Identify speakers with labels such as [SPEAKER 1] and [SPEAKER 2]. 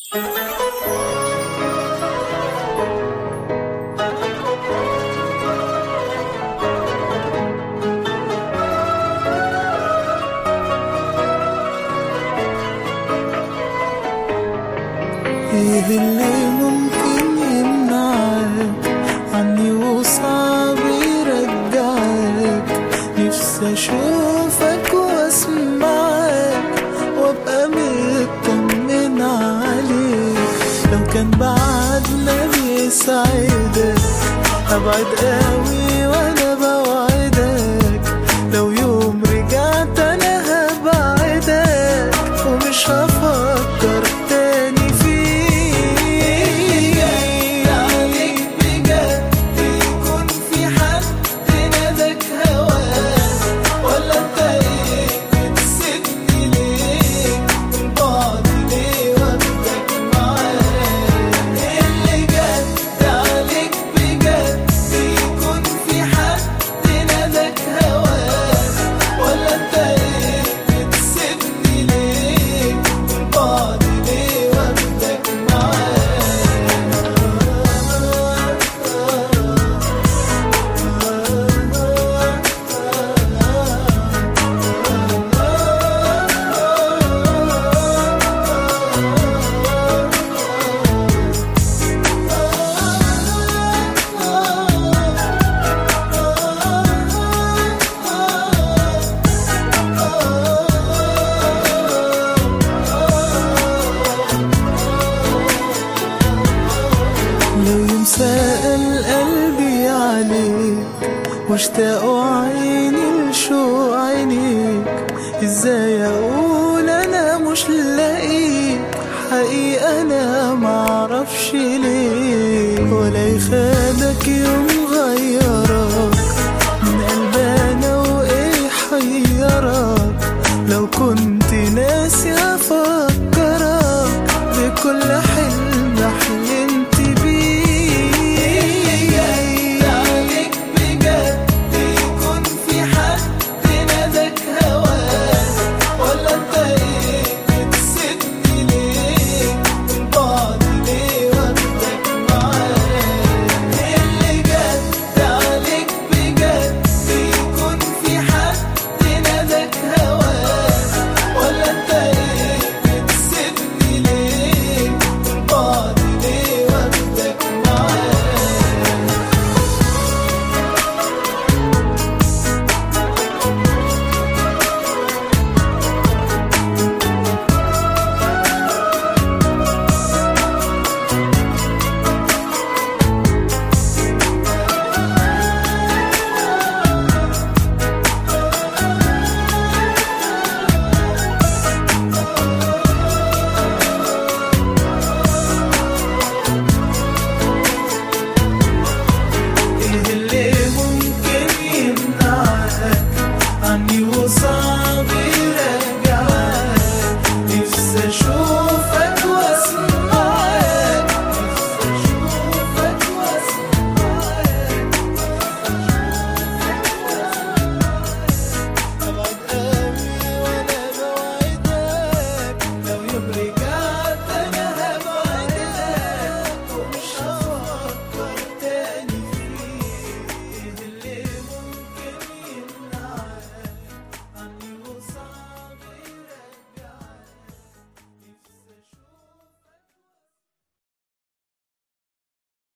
[SPEAKER 1] ايه اللي ممكن يمنعك عني وصعب يرجعك؟ نفسي اشوفك واسمعك وابقى مطمن عليك. لو كان بعدنا بيسعدك ابعد قوي وانا بوعدك، لو يوم رجعت انا هبعدك ومش هفكر تاني فيك. عليك بجد يكون في حد نادك هواك، ولا انت ايه بتسيبني ليه البعد ليه واخدك معاك؟ اللي جد عليك بجد يكون في حد نادك هواك، ولا انت ايه بتسيبني ليه البعد ليه واخدك معاك؟ لو يوم سأل قلبي عليك واشتاقوا عيني لشوق عينيك، ازاي اقول انا مش لاقيك؟ حقيقة انا معرفش ليه، ولا يخادك يوم غيرك من قلبانا وايه حيرك؟ لو كنت ناسي افكرك بكل